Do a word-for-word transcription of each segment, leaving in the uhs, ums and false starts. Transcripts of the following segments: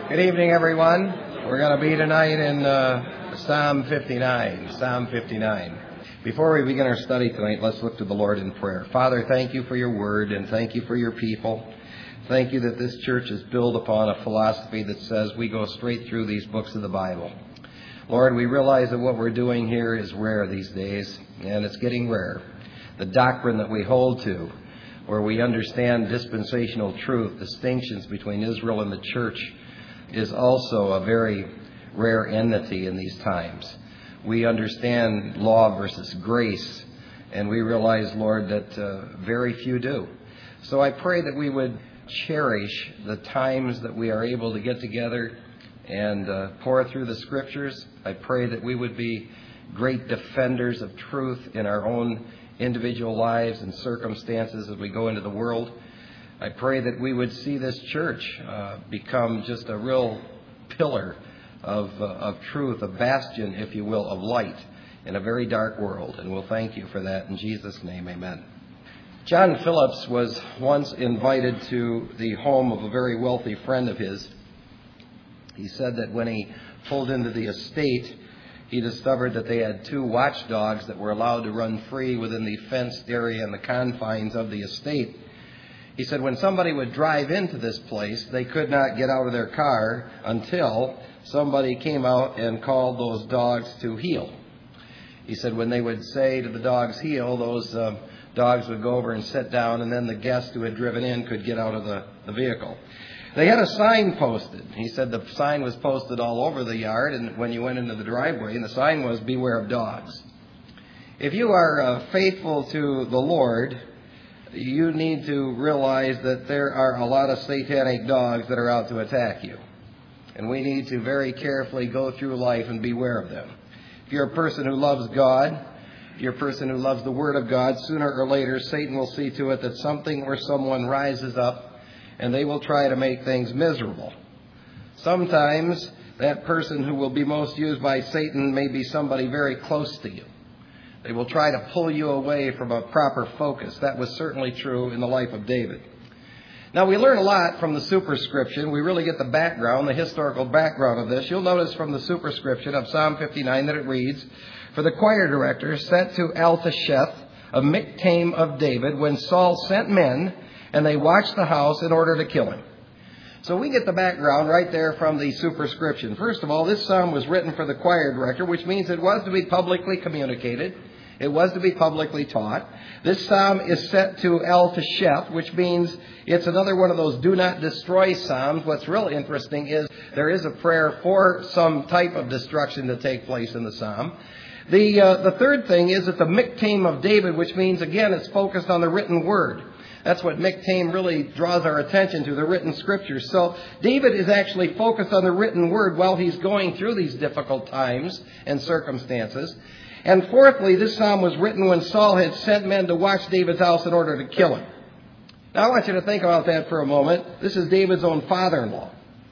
Good evening, everyone. We're going to be tonight in uh, Psalm fifty-nine. Psalm fifty-nine. Before we begin our study tonight, let's look to the Lord in prayer. Father, thank you for your word and thank you for your people. Thank you that this church is built upon a philosophy that says we go straight through these books of the Bible. Lord, we realize that what we're doing here is rare these days, and it's getting rare. The doctrine that we hold to, where we understand dispensational truth, distinctions between Israel and the church, is also a very rare entity in these times. We understand law versus grace, and we realize, Lord, that uh, very few do. So I pray that we would cherish the times that we are able to get together and uh, pour through the Scriptures. I pray that we would be great defenders of truth in our own individual lives and circumstances as we go into the world. I pray that we would see this church uh, become just a real pillar of, uh, of truth, a bastion, if you will, of light in a very dark world. And we'll thank you for that. In Jesus' name, amen. John Phillips was once invited to the home of a very wealthy friend of his. He said that when he pulled into the estate, he discovered that they had two watchdogs that were allowed to run free within the fenced area and the confines of the estate. He said when somebody would drive into this place, they could not get out of their car until somebody came out and called those dogs to heel. He said when they would say to the dogs heel, those uh, dogs would go over and sit down, and then the guest who had driven in could get out of the, the vehicle. They had a sign posted. He said the sign was posted all over the yard, and when you went into the driveway, and the sign was, "Beware of dogs." If you are uh, faithful to the Lord, you need to realize that there are a lot of satanic dogs that are out to attack you. And we need to very carefully go through life and beware of them. If you're a person who loves God, if you're a person who loves the Word of God, sooner or later Satan will see to it that something or someone rises up and they will try to make things miserable. Sometimes that person who will be most used by Satan may be somebody very close to you. They will try to pull you away from a proper focus. That was certainly true in the life of David. Now, we learn a lot from the superscription. We really get the background, the historical background of this. You'll notice from the superscription of Psalm fifty-nine that it reads, "For the choir director sent to Eltasheth, a Miktam of David, when Saul sent men, and they watched the house in order to kill him." So we get the background right there from the superscription. First of all, this psalm was written for the choir director, which means it was to be publicly communicated. It was to be publicly taught. This psalm is set to Eltasheth, which means it's another one of those do not destroy psalms. What's real interesting is there is a prayer for some type of destruction to take place in the psalm. The, uh, the third thing is that the Miktam of David, which means, again, it's focused on the written word. That's what Miktam really draws our attention to, the written scriptures. So David is actually focused on the written word while he's going through these difficult times and circumstances. And fourthly, this psalm was written when Saul had sent men to watch David's house in order to kill him. Now I want you to think about that for a moment. This is David's own father-in-law.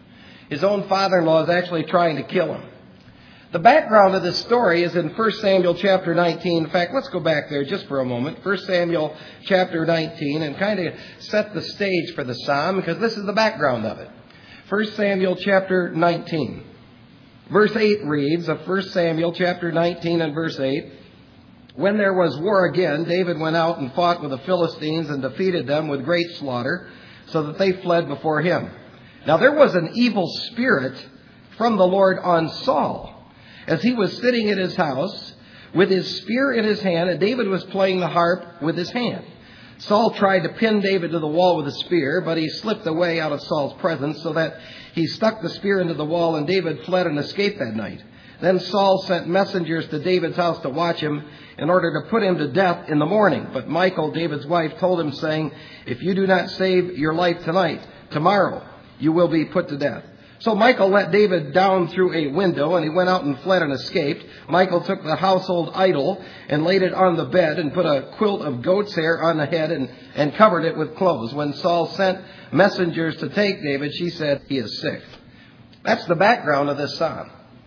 His own father-in-law is actually trying to kill him. The background of this story is in First Samuel chapter nineteen. In fact, let's go back there just for a moment. First Samuel chapter nineteen, and kind of set the stage for the psalm, because this is the background of it. First Samuel chapter nineteen. Verse eight reads of First Samuel chapter nineteen and verse eight, "When there was war again, David went out and fought with the Philistines and defeated them with great slaughter, so that they fled before him. Now there was an evil spirit from the Lord on Saul, as he was sitting in his house with his spear in his hand, and David was playing the harp with his hand. Saul tried to pin David to the wall with a spear, but he slipped away out of Saul's presence, so that he stuck the spear into the wall, and David fled and escaped that night. Then Saul sent messengers to David's house to watch him in order to put him to death in the morning. But Michal, David's wife, told him, saying, 'If you do not save your life tonight, tomorrow you will be put to death.' So Michal let David down through a window, and he went out and fled and escaped. Michal took the household idol and laid it on the bed and put a quilt of goat's hair on the head and, and covered it with clothes. When Saul sent messengers to take David, she said, 'He is sick.'" That's the background of this psalm.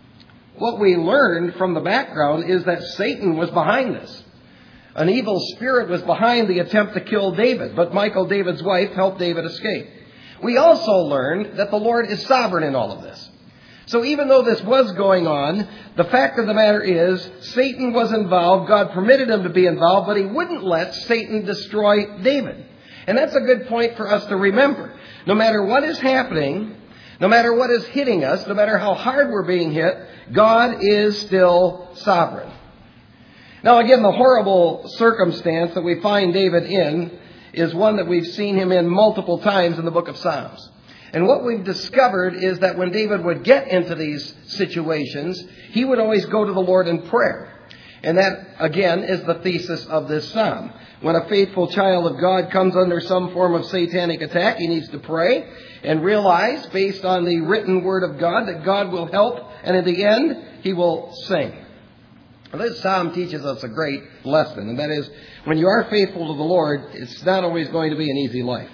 What we learned from the background is that Satan was behind this. An evil spirit was behind the attempt to kill David, but Michal, David's wife, helped David escape. We also learned that the Lord is sovereign in all of this. So even though this was going on, the fact of the matter is, Satan was involved. God permitted him to be involved, but he wouldn't let Satan destroy David. And that's a good point for us to remember. No matter what is happening, no matter what is hitting us, no matter how hard we're being hit, God is still sovereign. Now again, the horrible circumstance that we find David in is one that we've seen him in multiple times in the book of Psalms. And what we've discovered is that when David would get into these situations, he would always go to the Lord in prayer. And that, again, is the thesis of this psalm. When a faithful child of God comes under some form of satanic attack, he needs to pray and realize, based on the written word of God, that God will help, and in the end, he will sing. This psalm teaches us a great lesson, and that is, when you are faithful to the Lord, it's not always going to be an easy life.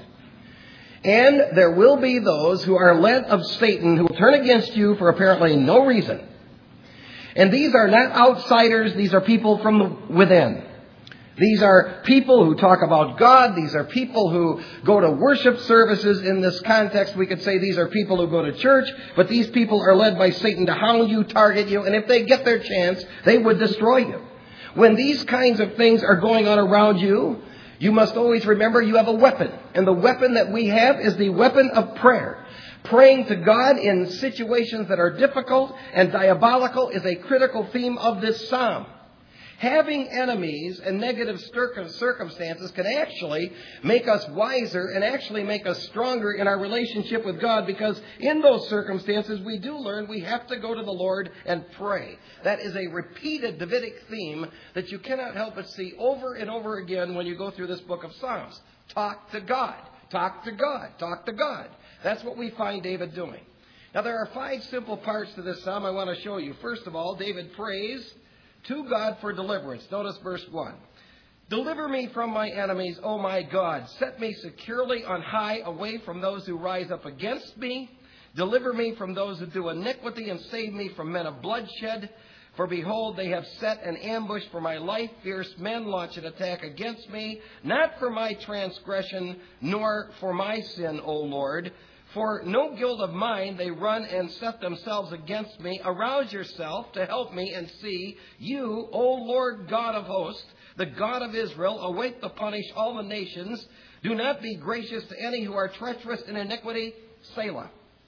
And there will be those who are led of Satan who will turn against you for apparently no reason. And these are not outsiders. These are people from within. These are people who talk about God. These are people who go to worship services. In this context, we could say these are people who go to church. But these people are led by Satan to hound you, target you. And if they get their chance, they would destroy you. When these kinds of things are going on around you, you must always remember you have a weapon. And the weapon that we have is the weapon of prayer. Praying to God in situations that are difficult and diabolical is a critical theme of this psalm. Having enemies and negative circumstances can actually make us wiser and actually make us stronger in our relationship with God, because in those circumstances we do learn we have to go to the Lord and pray. That is a repeated Davidic theme that you cannot help but see over and over again when you go through this book of Psalms. Talk to God. Talk to God. Talk to God. That's what we find David doing. Now there are five simple parts to this psalm I want to show you. First of all, David prays to God for deliverance. Notice verse one. Deliver me from my enemies, O my God. Set me securely on high, away from those who rise up against me. Deliver me from those who do iniquity, and save me from men of bloodshed. For behold, they have set an ambush for my life. Fierce men launch an attack against me. Not for my transgression, nor for my sin, O Lord. For no guilt of mine, they run and set themselves against me. Arouse yourself to help me and see. You, O Lord God of hosts, the God of Israel, await to punish all the nations. Do not be gracious to any who are treacherous in iniquity. Selah.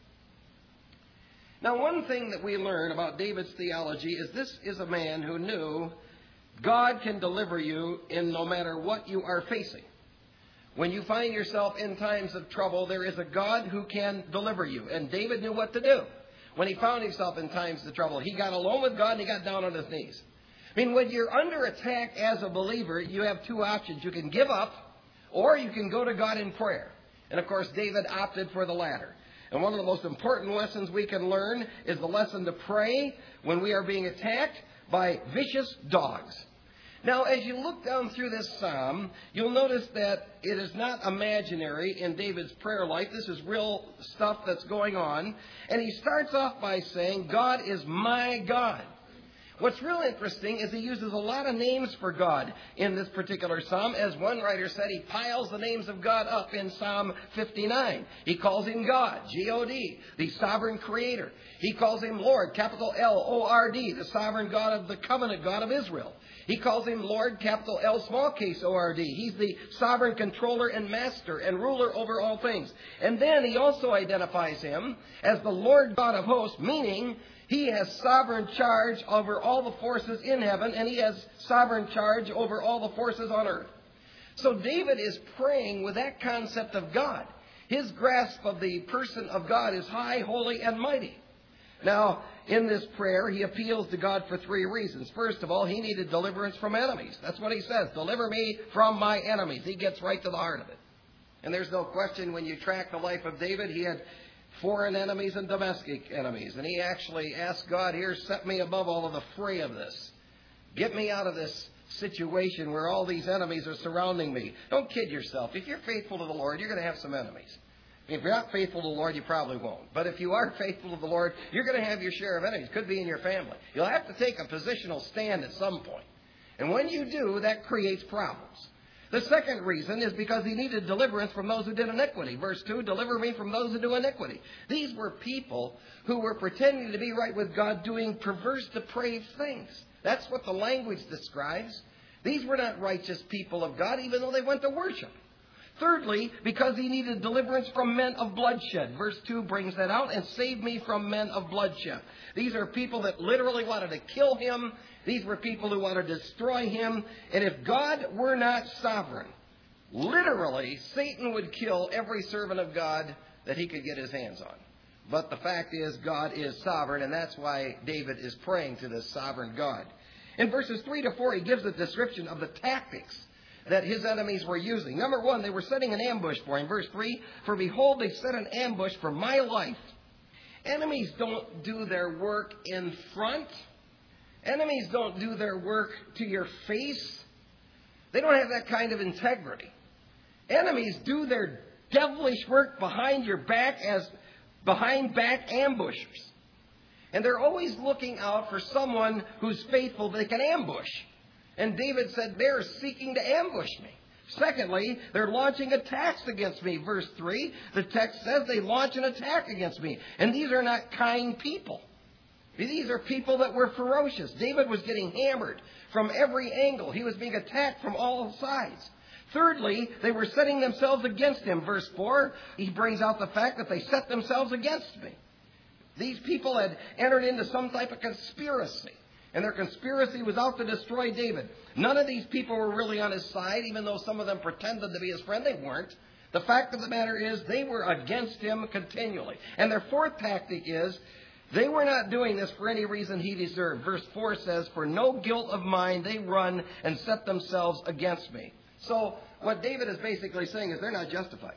Now, one thing that we learn about David's theology is this is a man who knew God can deliver you in no matter what you are facing. When you find yourself in times of trouble, there is a God who can deliver you. And David knew what to do. When he found himself in times of trouble, he got alone with God and he got down on his knees. I mean, when you're under attack as a believer, you have two options. You can give up, or you can go to God in prayer. And of course, David opted for the latter. And one of the most important lessons we can learn is the lesson to pray when we are being attacked by vicious dogs. Now, as you look down through this psalm, you'll notice that it is not imaginary in David's prayer life. This is real stuff that's going on. And he starts off by saying, God is my God. What's real interesting is he uses a lot of names for God in this particular psalm. As one writer said, he piles the names of God up in Psalm fifty-nine. He calls him God, G O D, the sovereign creator. He calls him Lord, capital L O R D, the sovereign God of the covenant God of Israel. He calls him Lord, capital L, small case O R D. He's the sovereign controller and master and ruler over all things. And then he also identifies him as the Lord God of hosts, meaning he has sovereign charge over all the forces in heaven, and he has sovereign charge over all the forces on earth. So David is praying with that concept of God. His grasp of the person of God is high, holy, and mighty. Now, in this prayer, he appeals to God for three reasons. First of all, he needed deliverance from enemies. That's what he says. Deliver me from my enemies. He gets right to the heart of it. And there's no question, when you track the life of David, he had foreign enemies and domestic enemies. And he actually asked God, here, set me above all of the fray of this. Get me out of this situation where all these enemies are surrounding me. Don't kid yourself. If you're faithful to the Lord, you're going to have some enemies. If you're not faithful to the Lord, you probably won't. But if you are faithful to the Lord, you're going to have your share of enemies. Could be in your family. You'll have to take a positional stand at some point. And when you do, that creates problems. The second reason is because he needed deliverance from those who did iniquity. Verse two, deliver me from those who do iniquity. These were people who were pretending to be right with God, doing perverse, depraved things. That's what the language describes. These were not righteous people of God, even though they went to worship. Thirdly, because he needed deliverance from men of bloodshed. Verse two brings that out, and save me from men of bloodshed. These are people that literally wanted to kill him. These were people who wanted to destroy him. And if God were not sovereign, literally, Satan would kill every servant of God that he could get his hands on. But the fact is, God is sovereign, and that's why David is praying to this sovereign God. In verses three to four, he gives a description of the tactics that his enemies were using. Number one, they were setting an ambush for him. Verse three, for behold, they set an ambush for my life. Enemies don't do their work in front. Enemies don't do their work to your face. They don't have that kind of integrity. Enemies do their devilish work behind your back as behind back ambushers. And they're always looking out for someone who's faithful they can ambush. And David said, they're seeking to ambush me. Secondly, they're launching attacks against me. Verse three, the text says they launch an attack against me. And these are not kind people. These are people that were ferocious. David was getting hammered from every angle. He was being attacked from all sides. Thirdly, they were setting themselves against him. Verse four, he brings out the fact that they set themselves against me. These people had entered into some type of conspiracy. And their conspiracy was out to destroy David. None of these people were really on his side, even though some of them pretended to be his friend. They weren't. The fact of the matter is they were against him continually. And their fourth tactic is they were not doing this for any reason he deserved. Verse four says, for no guilt of mine they run and set themselves against me. So what David is basically saying is they're not justified.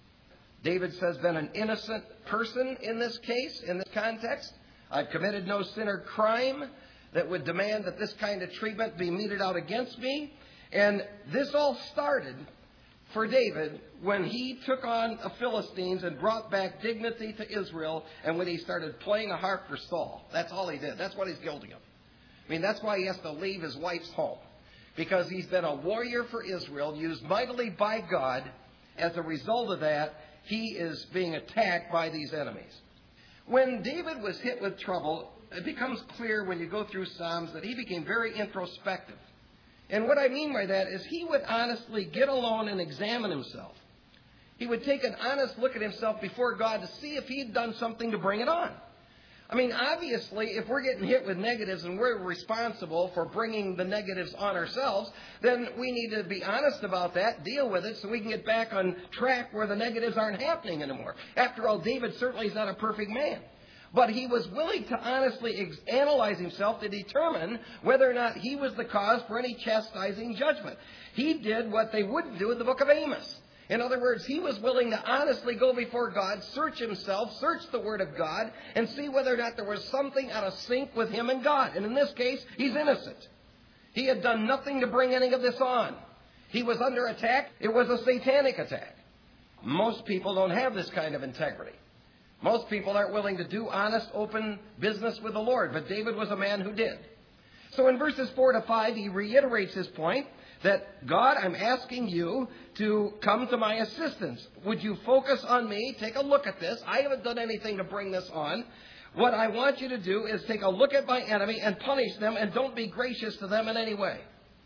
David says then an innocent person in this case, in this context, I've committed no sin or crime that would demand that this kind of treatment be meted out against me. And this all started for David when he took on the Philistines and brought back dignity to Israel, and when he started playing a harp for Saul. That's all he did. That's what he's guilty of. I mean, that's why he has to leave his wife's home. Because he's been a warrior for Israel, used mightily by God. As a result of that, he is being attacked by these enemies. When David was hit with trouble, it becomes clear when you go through Psalms that he became very introspective. And what I mean by that is he would honestly get alone and examine himself. He would take an honest look at himself before God to see if he'd done something to bring it on. I mean, obviously, if we're getting hit with negatives and we're responsible for bringing the negatives on ourselves, then we need to be honest about that, deal with it, so we can get back on track where the negatives aren't happening anymore. After all, David certainly is not a perfect man. But he was willing to honestly ex- analyze himself to determine whether or not he was the cause for any chastising judgment. He did what they wouldn't do in the book of Amos. In other words, he was willing to honestly go before God, search himself, search the Word of God, and see whether or not there was something out of sync with him and God. And in this case, he's innocent. He had done nothing to bring any of this on. He was under attack. It was a satanic attack. Most people don't have this kind of integrity. Most people aren't willing to do honest, open business with the Lord. But David was a man who did. So in verses four to five, he reiterates his point that, God, I'm asking you to come to my assistance. Would you focus on me? Take a look at this. I haven't done anything to bring this on. What I want you to do is take a look at my enemy and punish them, and don't be gracious to them in any way.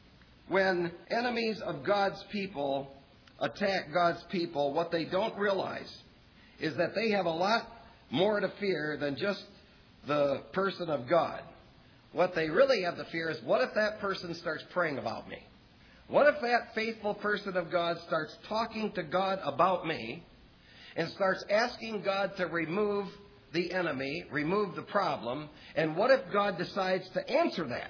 When enemies of God's people attack God's people, what they don't realize is that they have a lot more to fear than just the person of God. What they really have to fear is, what if that person starts praying about me? What if that faithful person of God starts talking to God about me and starts asking God to remove the enemy, remove the problem? And what if God decides to answer that?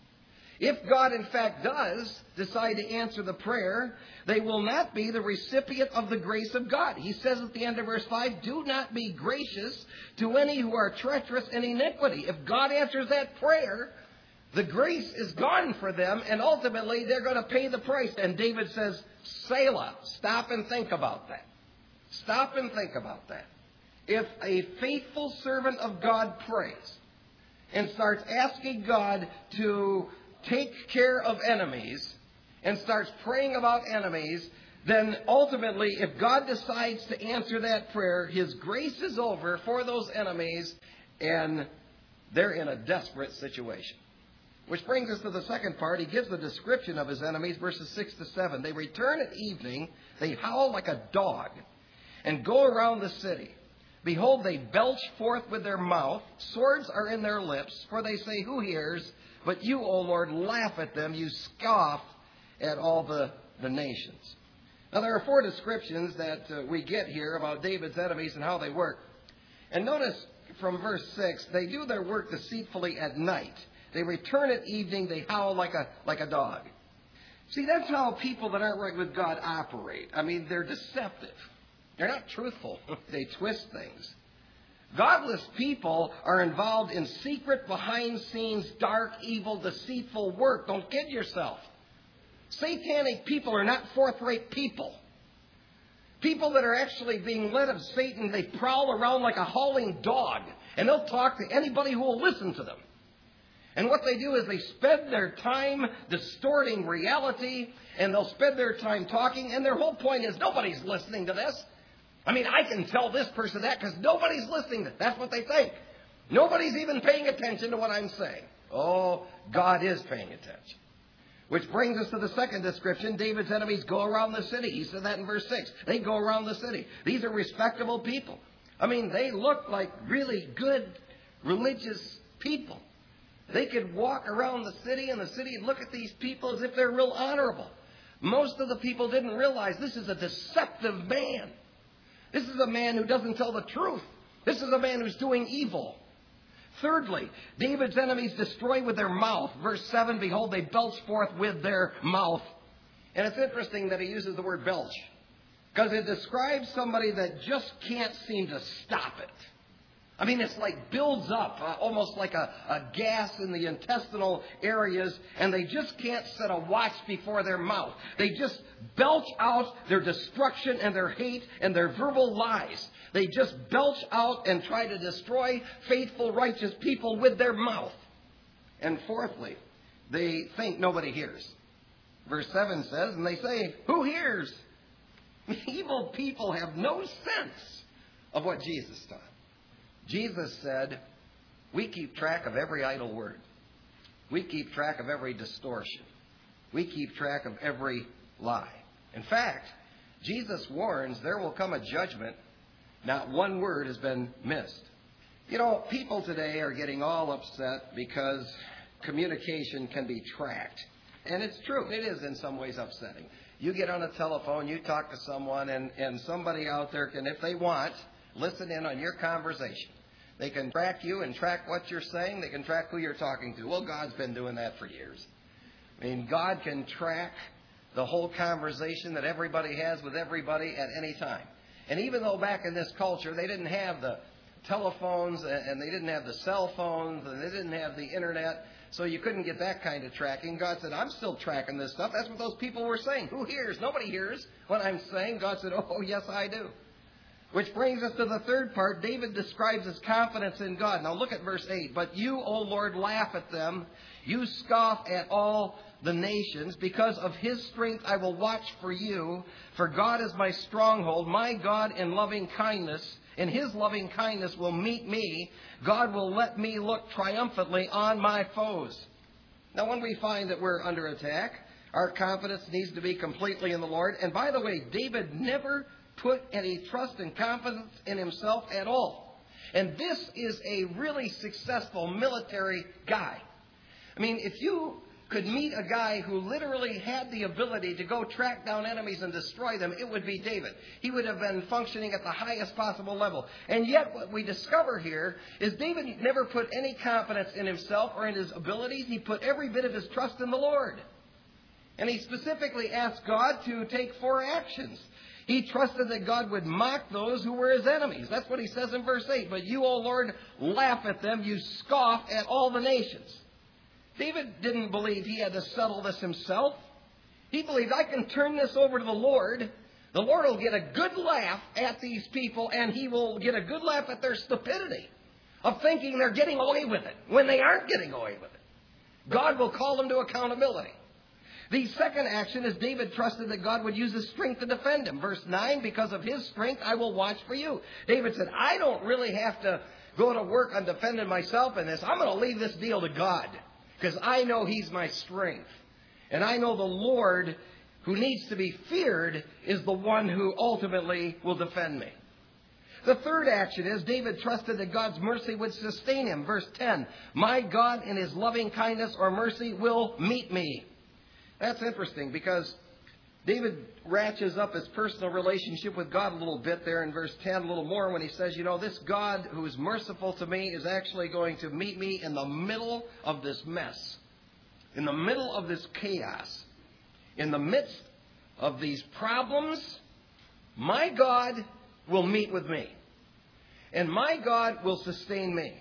If God, in fact, does decide to answer the prayer, they will not be the recipient of the grace of God. He says at the end of verse five, do not be gracious to any who are treacherous in iniquity. If God answers that prayer, the grace is gone for them, and ultimately they're going to pay the price. And David says, Selah, stop and think about that. Stop and think about that. If a faithful servant of God prays and starts asking God to take care of enemies, and starts praying about enemies, then ultimately, if God decides to answer that prayer, His grace is over for those enemies, and they're in a desperate situation. Which brings us to the second part. He gives the description of his enemies, verses six to seven. They return at evening, they howl like a dog, and go around the city. Behold, they belch forth with their mouth, swords are in their lips, for they say, who hears? But you, O Lord, laugh at them, you scoff at all the, the nations. Now, there are four descriptions that uh, we get here about David's enemies and how they work. And notice from verse six, they do their work deceitfully at night. They return at evening, they howl like a, like a dog. See, that's how people that aren't right with God operate. I mean, they're deceptive. They're not truthful. They twist things. Godless people are involved in secret, behind-scenes, dark, evil, deceitful work. Don't kid yourself. Satanic people are not forthright people. People that are actually being led of Satan, they prowl around like a howling dog, and they'll talk to anybody who will listen to them. And what they do is they spend their time distorting reality, and they'll spend their time talking, and their whole point is nobody's listening to this. I mean, I can tell this person that because nobody's listening to it. That's what they think. Nobody's even paying attention to what I'm saying. Oh, God is paying attention. Which brings us to the second description. David's enemies go around the city. He said that in verse six. They go around the city. These are respectable people. I mean, they look like really good religious people. They could walk around the city and the city and look at these people as if they're real honorable. Most of the people didn't realize this is a deceptive man. This is a man who doesn't tell the truth. This is a man who's doing evil. Thirdly, David's enemies destroy with their mouth. Verse seven, behold, they belch forth with their mouth. And it's interesting that he uses the word belch, because it describes somebody that just can't seem to stop it. I mean, it's like builds up, uh, almost like a, a gas in the intestinal areas, and they just can't set a watch before their mouth. They just belch out their destruction and their hate and their verbal lies. They just belch out and try to destroy faithful, righteous people with their mouth. And fourthly, they think nobody hears. Verse seven says, and they say, who hears? Evil people have no sense of what Jesus taught. Jesus said, we keep track of every idle word. We keep track of every distortion. We keep track of every lie. In fact, Jesus warns there will come a judgment. Not one word has been missed. You know, people today are getting all upset because communication can be tracked. And it's true. It is in some ways upsetting. You get on a telephone, you talk to someone, and, and somebody out there can, if they want, listen in on your conversation. They can track you and track what you're saying. They can track who you're talking to. Well, God's been doing that for years. I mean, God can track the whole conversation that everybody has with everybody at any time. And even though back in this culture they didn't have the telephones and they didn't have the cell phones and they didn't have the internet, so you couldn't get that kind of tracking, God said, I'm still tracking this stuff. That's what those people were saying. Who hears? Nobody hears what I'm saying. God said, oh, yes, I do. Which brings us to the third part. David describes his confidence in God. Now look at verse eight. But you, O Lord, laugh at them. You scoff at all the nations. Because of his strength I will watch for you. For God is my stronghold. My God in loving kindness, in his loving kindness will meet me. God will let me look triumphantly on my foes. Now when we find that we're under attack, our confidence needs to be completely in the Lord. And by the way, David never put any trust and confidence in himself at all. And this is a really successful military guy. I mean, if you could meet a guy who literally had the ability to go track down enemies and destroy them, it would be David. He would have been functioning at the highest possible level. And yet what we discover here is David never put any confidence in himself or in his abilities. He put every bit of his trust in the Lord. And he specifically asked God to take four actions. He trusted that God would mock those who were his enemies. That's what he says in verse eight. But you, O Lord, laugh at them. You scoff at all the nations. David didn't believe he had to settle this himself. He believed, I can turn this over to the Lord. The Lord will get a good laugh at these people, and he will get a good laugh at their stupidity of thinking they're getting away with it when they aren't getting away with it. God will call them to accountability. The second action is David trusted that God would use his strength to defend him. Verse nine, because of his strength, I will watch for you. David said, I don't really have to go to work on defending myself in this. I'm going to leave this deal to God because I know he's my strength. And I know the Lord, who needs to be feared, is the one who ultimately will defend me. The third action is David trusted that God's mercy would sustain him. Verse ten, my God in his loving kindness or mercy will meet me. That's interesting because David ratchets up his personal relationship with God a little bit there in verse ten, a little more, when he says, you know, this God who is merciful to me is actually going to meet me in the middle of this mess, in the middle of this chaos, in the midst of these problems. My God will meet with me, and my God will sustain me.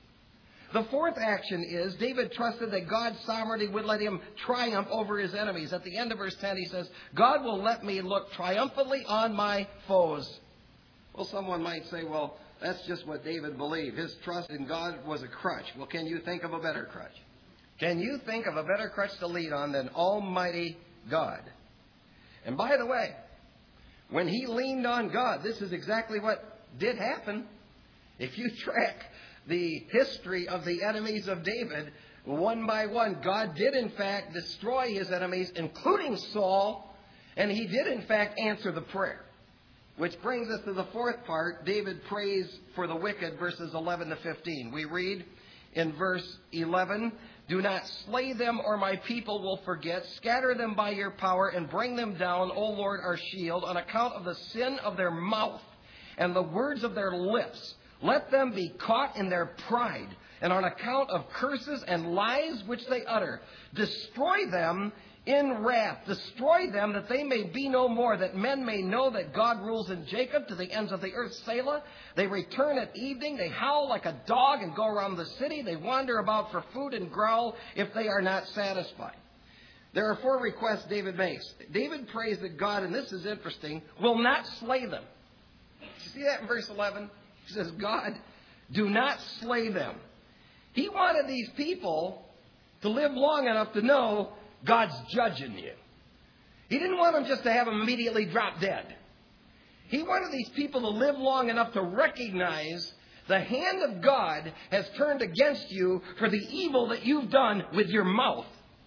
The fourth action is David trusted that God's sovereignty would let him triumph over his enemies. At the end of verse ten, he says, God will let me look triumphantly on my foes. Well, someone might say, well, that's just what David believed. His trust in God was a crutch. Well, can you think of a better crutch? Can you think of a better crutch to lean on than Almighty God? And by the way, when he leaned on God, this is exactly what did happen. If you track the history of the enemies of David, one by one, God did in fact destroy his enemies, including Saul, and he did in fact answer the prayer. Which brings us to the fourth part. David prays for the wicked, verses eleven to fifteen. We read in verse eleven, do not slay them, or my people will forget. Scatter them by your power and bring them down, O Lord, our shield, on account of the sin of their mouth and the words of their lips. Let them be caught in their pride, and on account of curses and lies which they utter. Destroy them in wrath. Destroy them that they may be no more, that men may know that God rules in Jacob to the ends of the earth. Selah. They return at evening. They howl like a dog and go around the city. They wander about for food and growl if they are not satisfied. There are four requests David makes. David prays that God, and this is interesting, will not slay them. You see that in verse eleven? He says, God, do not slay them. He wanted these people to live long enough to know God's judging you. He didn't want them just to have them immediately drop dead. He wanted these people to live long enough to recognize the hand of God has turned against you for the evil that you've done with your mouth.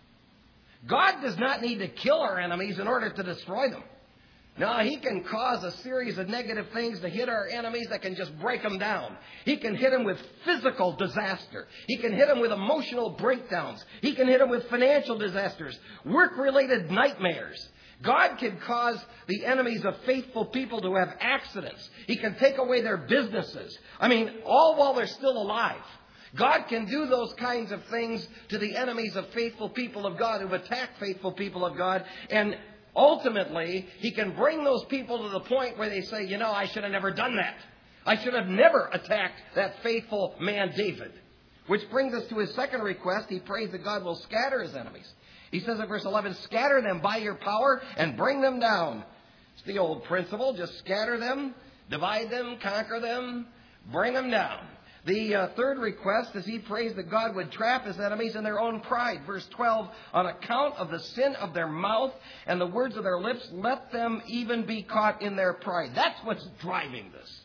God does not need to kill our enemies in order to destroy them. No, he can cause a series of negative things to hit our enemies that can just break them down. He can hit them with physical disaster. He can hit them with emotional breakdowns. He can hit them with financial disasters, work-related nightmares. God can cause the enemies of faithful people to have accidents. He can take away their businesses. I mean, all while they're still alive. God can do those kinds of things to the enemies of faithful people of God who've attacked faithful people of God. And ultimately, he can bring those people to the point where they say, you know, I should have never done that. I should have never attacked that faithful man, David. Which brings us to his second request. He prays that God will scatter his enemies. He says in verse eleven, scatter them by your power and bring them down. It's the old principle. Just scatter them, divide them, conquer them, bring them down. The uh, third request is he prays that God would trap his enemies in their own pride. Verse twelve, on account of the sin of their mouth and the words of their lips, let them even be caught in their pride. That's what's driving this.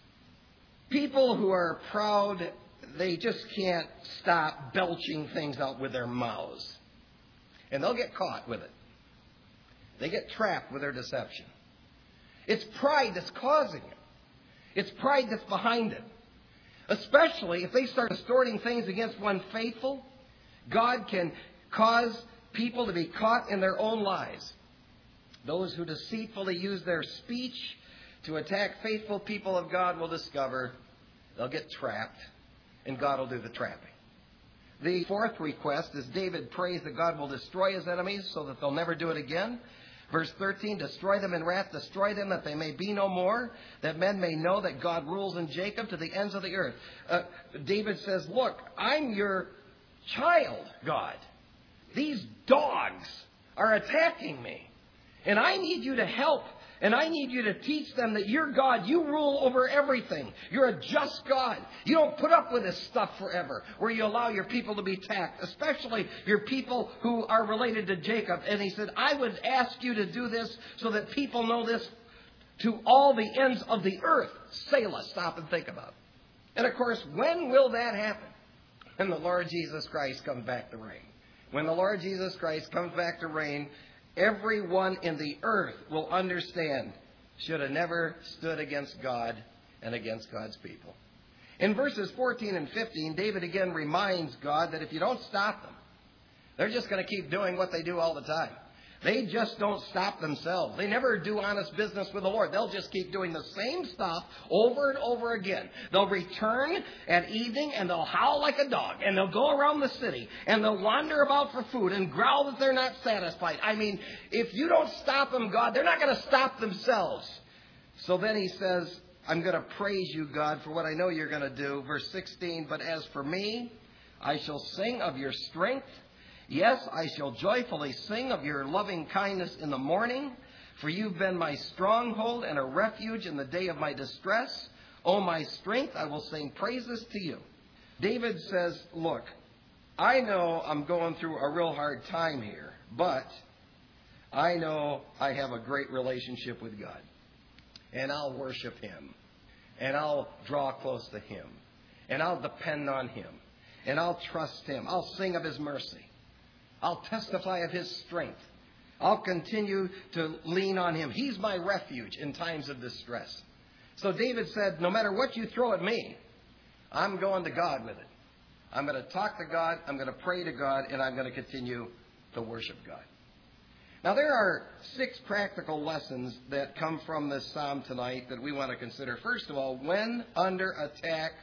People who are proud, they just can't stop belching things out with their mouths. And they'll get caught with it. They get trapped with their deception. It's pride that's causing it. It's pride that's behind it. Especially if they start distorting things against one faithful, God can cause people to be caught in their own lies. Those who deceitfully use their speech to attack faithful people of God will discover they'll get trapped, and God will do the trapping. The fourth request is David prays that God will destroy his enemies so that they'll never do it again. Verse thirteen, destroy them in wrath, destroy them that they may be no more, that men may know that God rules in Jacob to the ends of the earth. Uh, David says, look, I'm your child, God. These dogs are attacking me. And I need you to help And I need you to teach them that you're God. You rule over everything. You're a just God. You don't put up with this stuff forever, where you allow your people to be attacked, especially your people who are related to Jacob. And he said, I would ask you to do this so that people know this to all the ends of the earth. Selah, stop and think about it. And of course, when will that happen? When the Lord Jesus Christ comes back to reign. When the Lord Jesus Christ comes back to reign, everyone in the earth will understand, should have never stood against God and against God's people. In verses fourteen and fifteen, David again reminds God that if you don't stop them, they're just going to keep doing what they do all the time. They just don't stop themselves. They never do honest business with the Lord. They'll just keep doing the same stuff over and over again. They'll return at evening and they'll howl like a dog. And they'll go around the city and they'll wander about for food and growl that they're not satisfied. I mean, if you don't stop them, God, they're not going to stop themselves. So then he says, I'm going to praise you, God, for what I know you're going to do. Verse sixteen, but as for me, I shall sing of your strength. Yes, I shall joyfully sing of your loving kindness in the morning, for you've been my stronghold and a refuge in the day of my distress. O my strength, I will sing praises to you. David says, look, I know I'm going through a real hard time here, but I know I have a great relationship with God. And I'll worship him. And I'll draw close to him. And I'll depend on him. And I'll trust him. I'll sing of his mercy. I'll testify of his strength. I'll continue to lean on him. He's my refuge in times of distress. So David said, no matter what you throw at me, I'm going to God with it. I'm going to talk to God, I'm going to pray to God, and I'm going to continue to worship God. Now, there are six practical lessons that come from this psalm tonight that we want to consider. First of all, when under attack,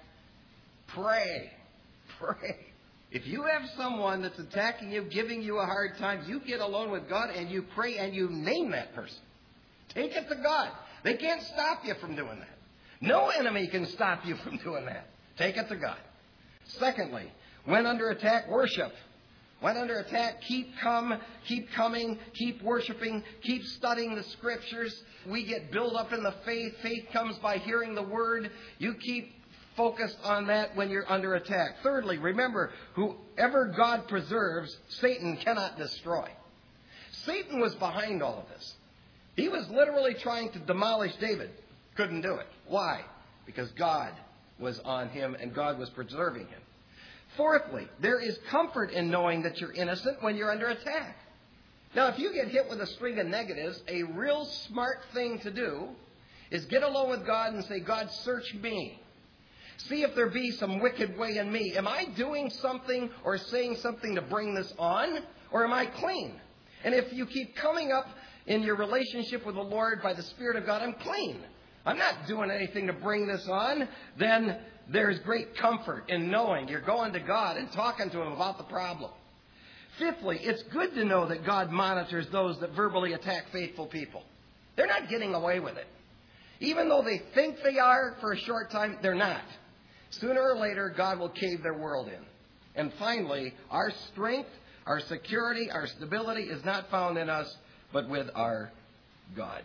pray. Pray. If you have someone that's attacking you, giving you a hard time, you get alone with God and you pray and you name that person. Take it to God. They can't stop you from doing that. No enemy can stop you from doing that. Take it to God. Secondly, when under attack, worship. When under attack, keep come, keep coming, keep worshiping, keep studying the Scriptures. We get built up in the faith. Faith comes by hearing the Word. You keep focused on that when you're under attack. Thirdly, remember, whoever God preserves, Satan cannot destroy. Satan was behind all of this. He was literally trying to demolish David. Couldn't do it. Why? Because God was on him and God was preserving him. Fourthly, there is comfort in knowing that you're innocent when you're under attack. Now, if you get hit with a string of negatives, a real smart thing to do is get alone with God and say, God, search me. See if there be some wicked way in me. Am I doing something or saying something to bring this on? Or am I clean? And if you keep coming up in your relationship with the Lord by the Spirit of God, I'm clean. I'm not doing anything to bring this on. Then there's great comfort in knowing you're going to God and talking to him about the problem. Fifthly, it's good to know that God monitors those that verbally attack faithful people. They're not getting away with it. Even though they think they are for a short time, they're not. Sooner or later, God will cave their world in. And finally, our strength, our security, our stability is not found in us, but with our God.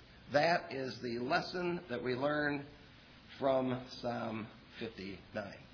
That is the lesson that we learn from Psalm fifty-nine.